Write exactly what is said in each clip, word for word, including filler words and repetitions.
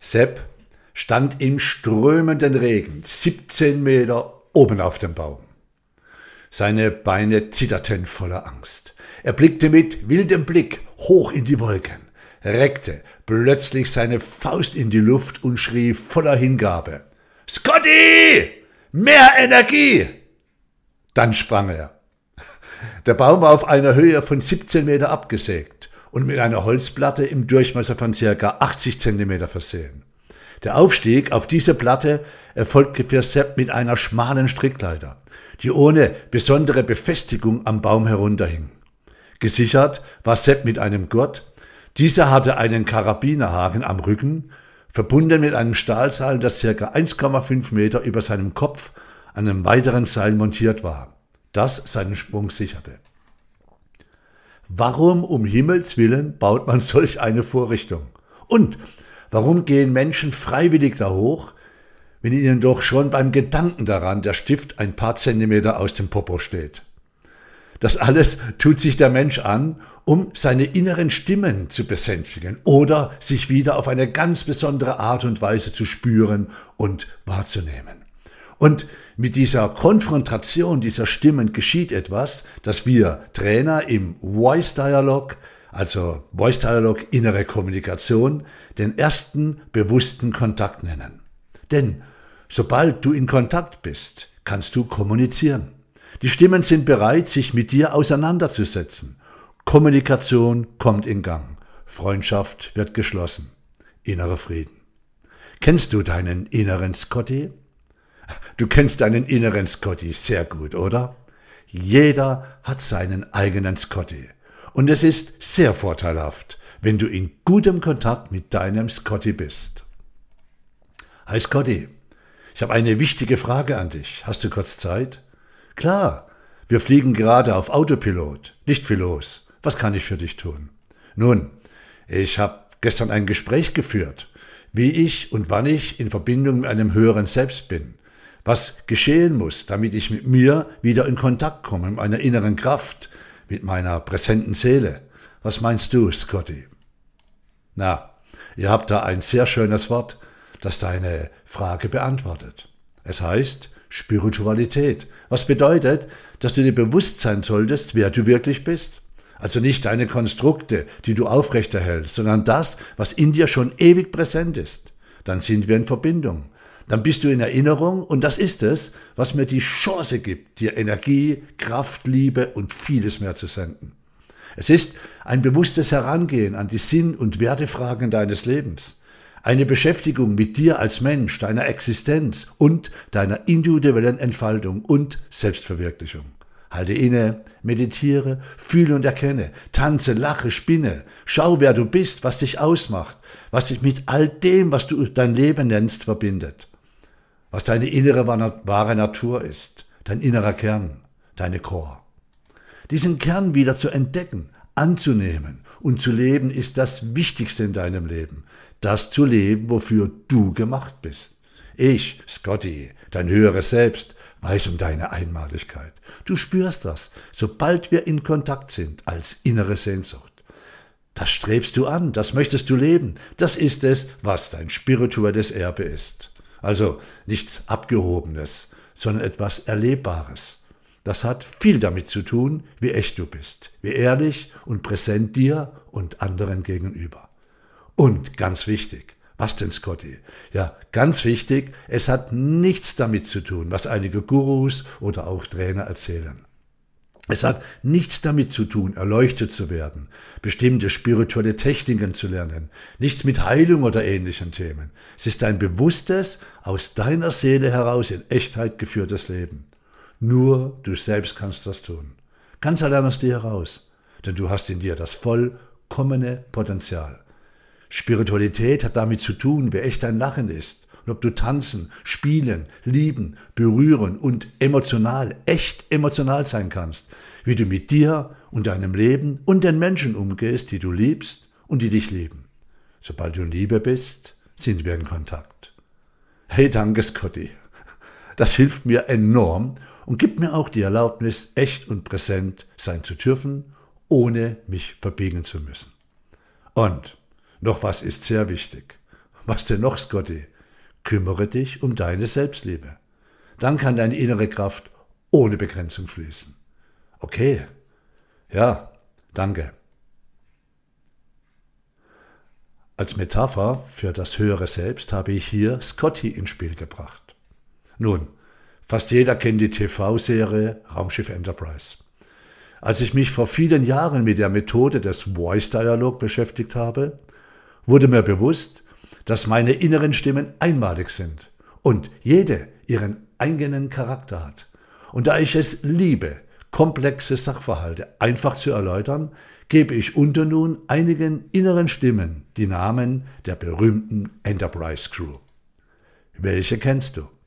Sepp stand im strömenden Regen, siebzehn Meter oben auf dem Baum. Seine Beine zitterten voller Angst. Er blickte mit wildem Blick hoch in die Wolken, reckte plötzlich seine Faust in die Luft und schrie voller Hingabe: »Scotty! Mehr Energie!« Dann sprang er. Der Baum war auf einer Höhe von siebzehn Meter abgesägt und mit einer Holzplatte im Durchmesser von ca. achtzig Zentimeter versehen. Der Aufstieg auf diese Platte erfolgte für Sepp mit einer schmalen Strickleiter, die ohne besondere Befestigung am Baum herunterhing. Gesichert war Sepp mit einem Gurt. Dieser hatte einen Karabinerhaken am Rücken, verbunden mit einem Stahlseil, das ca. eins Komma fünf Meter über seinem Kopf an einem weiteren Seil montiert war, das seinen Sprung sicherte. Warum um Himmels Willen baut man solch eine Vorrichtung? Und warum gehen Menschen freiwillig da hoch, wenn ihnen doch schon beim Gedanken daran der Stift ein paar Zentimeter aus dem Popo steht? Das alles tut sich der Mensch an, um seine inneren Stimmen zu besänftigen oder sich wieder auf eine ganz besondere Art und Weise zu spüren und wahrzunehmen. Und mit dieser Konfrontation dieser Stimmen geschieht etwas, das wir Trainer im Voice Dialog, also Voice Dialog innere Kommunikation, den ersten bewussten Kontakt nennen. Denn sobald du in Kontakt bist, kannst du kommunizieren. Die Stimmen sind bereit, sich mit dir auseinanderzusetzen. Kommunikation kommt in Gang. Freundschaft wird geschlossen. Innerer Frieden. Kennst du deinen inneren Scotty? Du kennst deinen inneren Scotty sehr gut, oder? Jeder hat seinen eigenen Scotty. Und es ist sehr vorteilhaft, wenn du in gutem Kontakt mit deinem Scotty bist. Hi Scotty, ich habe eine wichtige Frage an dich. Hast du kurz Zeit? Klar, wir fliegen gerade auf Autopilot, nicht viel los. Was kann ich für dich tun? Nun, ich habe gestern ein Gespräch geführt, wie ich und wann ich in Verbindung mit einem höheren Selbst bin. Was geschehen muss, damit ich mit mir wieder in Kontakt komme, mit meiner inneren Kraft, mit meiner präsenten Seele. Was meinst du, Scotty? Na, ihr habt da ein sehr schönes Wort, das deine Frage beantwortet. Es heißt Spiritualität, was bedeutet, dass du dir bewusst sein solltest, wer du wirklich bist. Also nicht deine Konstrukte, die du aufrechterhältst, sondern das, was in dir schon ewig präsent ist. Dann sind wir in Verbindung. Dann bist du in Erinnerung und das ist es, was mir die Chance gibt, dir Energie, Kraft, Liebe und vieles mehr zu senden. Es ist ein bewusstes Herangehen an die Sinn- und Wertefragen deines Lebens. Eine Beschäftigung mit dir als Mensch, deiner Existenz und deiner individuellen Entfaltung und Selbstverwirklichung. Halte inne, meditiere, fühle und erkenne, tanze, lache, spinne, schau, wer du bist, was dich ausmacht, was dich mit all dem, was du dein Leben nennst, verbindet. Was deine innere wahre Natur ist, dein innerer Kern, deine Core. Diesen Kern wieder zu entdecken, anzunehmen und zu leben, ist das Wichtigste in deinem Leben. Das zu leben, wofür du gemacht bist. Ich, Scotty, dein höheres Selbst, weiß um deine Einmaligkeit. Du spürst das, sobald wir in Kontakt sind, als innere Sehnsucht. Das strebst du an, das möchtest du leben. Das ist es, was dein spirituelles Erbe ist. Also nichts Abgehobenes, sondern etwas Erlebbares. Das hat viel damit zu tun, wie echt du bist, wie ehrlich und präsent dir und anderen gegenüber. Und ganz wichtig, was denn, Scotty? Ja, ganz wichtig, es hat nichts damit zu tun, was einige Gurus oder auch Trainer erzählen. Es hat nichts damit zu tun, erleuchtet zu werden, bestimmte spirituelle Techniken zu lernen, nichts mit Heilung oder ähnlichen Themen. Es ist ein bewusstes, aus deiner Seele heraus in Echtheit geführtes Leben. Nur du selbst kannst das tun. Ganz allein aus dir heraus, denn du hast in dir das vollkommene Potenzial. Spiritualität hat damit zu tun, wie echt dein Lachen ist und ob du tanzen, spielen, lieben, berühren und emotional, echt emotional sein kannst, wie du mit dir und deinem Leben und den Menschen umgehst, die du liebst und die dich lieben. Sobald du in Liebe bist, sind wir in Kontakt. Hey, danke, Scotty. Das hilft mir enorm und gibt mir auch die Erlaubnis, echt und präsent sein zu dürfen, ohne mich verbiegen zu müssen. Und noch was ist sehr wichtig. Was denn noch, Scotty? Kümmere dich um deine Selbstliebe. Dann kann deine innere Kraft ohne Begrenzung fließen. Okay. Ja, danke. Als Metapher für das höhere Selbst habe ich hier Scotty ins Spiel gebracht. Nun, fast jeder kennt die T V-Serie Raumschiff Enterprise. Als ich mich vor vielen Jahren mit der Methode des Voice-Dialog beschäftigt habe, wurde mir bewusst, dass meine inneren Stimmen einmalig sind und jede ihren eigenen Charakter hat. Und da ich es liebe, komplexe Sachverhalte einfach zu erläutern, gebe ich unter nun einigen inneren Stimmen die Namen der berühmten Enterprise Crew. Welche kennst du?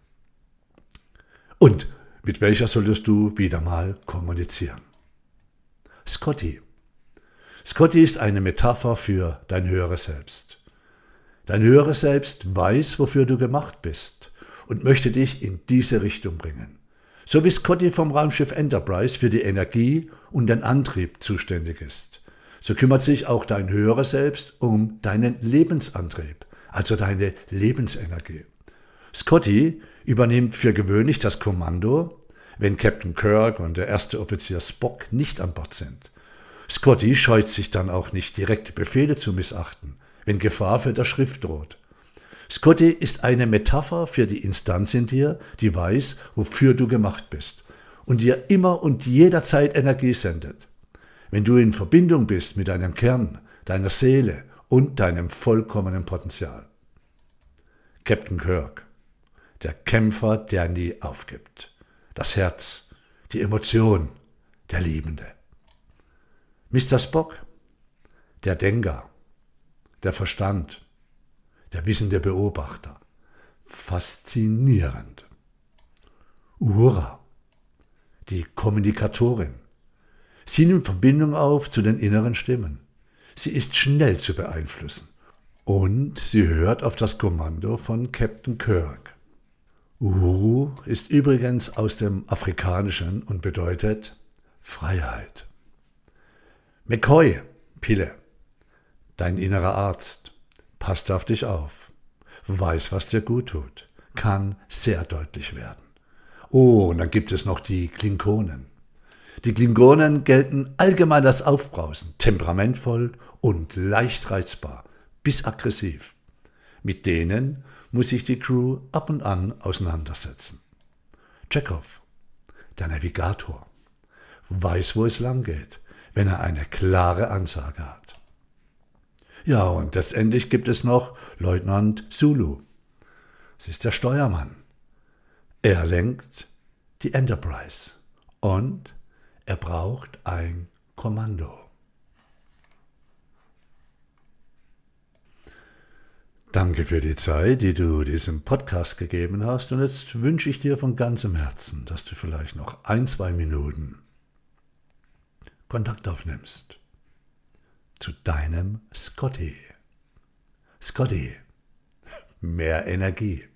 Und mit welcher solltest du wieder mal kommunizieren? Scotty. Scotty ist eine Metapher für dein höheres Selbst. Dein höheres Selbst weiß, wofür du gemacht bist und möchte dich in diese Richtung bringen. So wie Scotty vom Raumschiff Enterprise für die Energie und den Antrieb zuständig ist, so kümmert sich auch dein höheres Selbst um deinen Lebensantrieb, also deine Lebensenergie. Scotty übernimmt für gewöhnlich das Kommando, wenn Captain Kirk und der erste Offizier Spock nicht an Bord sind. Scotty scheut sich dann auch nicht, direkte Befehle zu missachten, wenn Gefahr für das Schiff droht. Scotty ist eine Metapher für die Instanz in dir, die weiß, wofür du gemacht bist und dir immer und jederzeit Energie sendet. Wenn du in Verbindung bist mit deinem Kern, deiner Seele und deinem vollkommenen Potenzial. Captain Kirk, der Kämpfer, der nie aufgibt. Das Herz, die Emotion, der Liebende. Mister Spock, der Denker, der Verstand, der wissende Beobachter. Faszinierend. Uhura, die Kommunikatorin. Sie nimmt Verbindung auf zu den inneren Stimmen. Sie ist schnell zu beeinflussen. Und sie hört auf das Kommando von Captain Kirk. Uhuru ist übrigens aus dem Afrikanischen und bedeutet Freiheit. McCoy, Pille, dein innerer Arzt, passt auf dich auf, weiß, was dir gut tut, kann sehr deutlich werden. Oh, und dann gibt es noch die Klingonen. Die Klingonen gelten allgemein als Aufbrausen, temperamentvoll und leicht reizbar, bis aggressiv. Mit denen muss sich die Crew ab und an auseinandersetzen. Chekhov, der Navigator, weiß, wo es lang geht, wenn er eine klare Ansage hat. Ja, und letztendlich gibt es noch Leutnant Sulu. Es ist der Steuermann. Er lenkt die Enterprise und er braucht ein Kommando. Danke für die Zeit, die du diesem Podcast gegeben hast. Und jetzt wünsche ich dir von ganzem Herzen, dass du vielleicht noch ein, zwei Minuten Kontakt aufnimmst zu deinem Scotty. Scotty, mehr Energie.